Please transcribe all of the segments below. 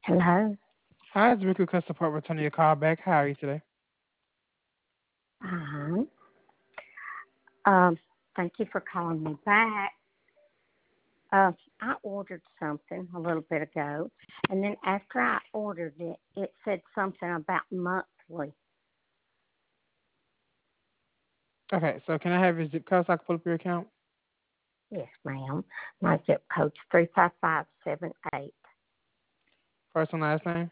Hello. Hi, it's Ricky Customer Support returning your call back. How are you today? Uh-huh. Um, Thank you for calling me back. I ordered something a little bit ago, and then after I ordered it, it said something about monthly. Okay, so can I have your zip code so I can pull up your account? Yes, ma'am. My zip code's 35578. First and last name?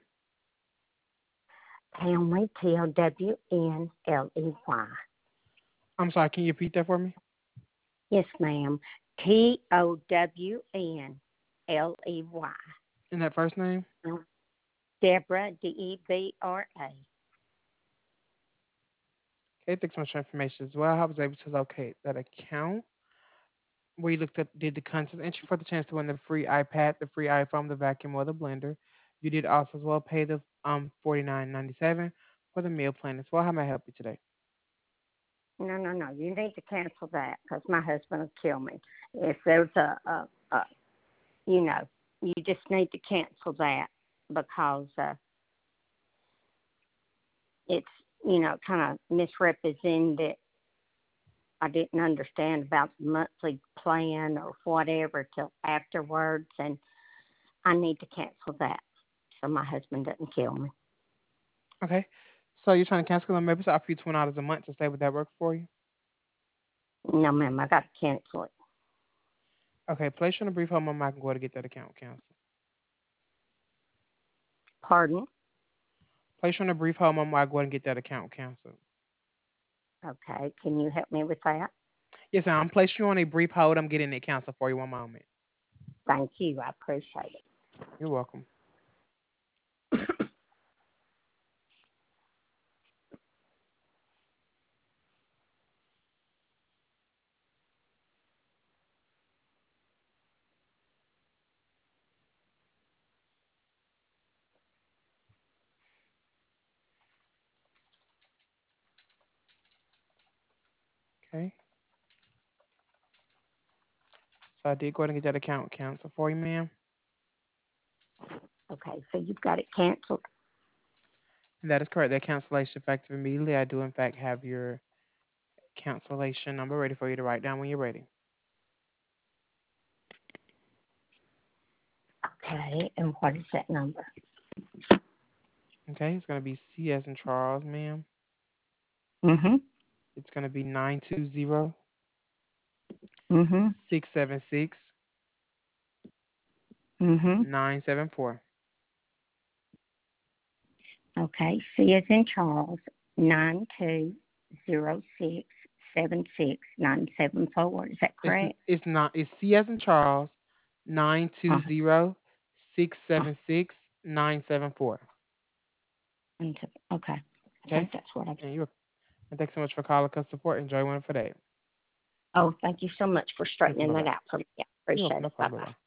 Townley, Townley. I'm sorry, can you repeat that for me? Yes, ma'am. Townley. And that first name? Deborah, Debra. Okay, thanks so much for information as well. I was able to locate that account where you looked at did the contest entry for the chance to win the free iPad, the free iPhone, the vacuum, or the blender. You did also as well pay the $49.97 for the meal plan as well. How may I help you today? No, no, no. You need to cancel that because my husband will kill me. If there's you know, you just need to cancel that because it's, kind of misrepresented. I didn't understand about the monthly plan or whatever till afterwards, and I need to cancel that so my husband doesn't kill me. Okay. So you're trying to cancel them, maybe to offer you $20 a month to stay. Would that work for you? No, ma'am, I got to cancel it. Okay, place you on a brief hold moment. I can go to get that account canceled. Pardon? Place you on a brief hold moment. I go ahead and get that account canceled. Okay, can you help me with that? Yes, ma'am. I'm placing you on a brief hold. I'm getting it canceled for you. One moment. Thank you. I appreciate You're welcome. it. Okay. So I did go ahead and get that account canceled for you, ma'am. Okay, so you've got it canceled. And that is correct. That cancellation effective immediately. I do, in fact, have your cancellation number ready for you to write down when you're ready. Okay, and what is that number? Okay. It's going to be C as in Charles, ma'am. Mm-hmm. It's going to be 920 Mm-hmm. 676 Mm-hmm. 974. Okay, C as in Charles, 920676 974. Is that It's correct? it's not it's C as in Charles nine two Uh-huh. zero six Uh, seven six nine seven four. okay, I think Okay? that's what I. And thanks so much for calling us support. Enjoy one for day. Oh, thank you so much for You're welcome. straightening Bye that bye. out for me. I You're welcome. appreciate No it. Bye problem. Bye bye. bye.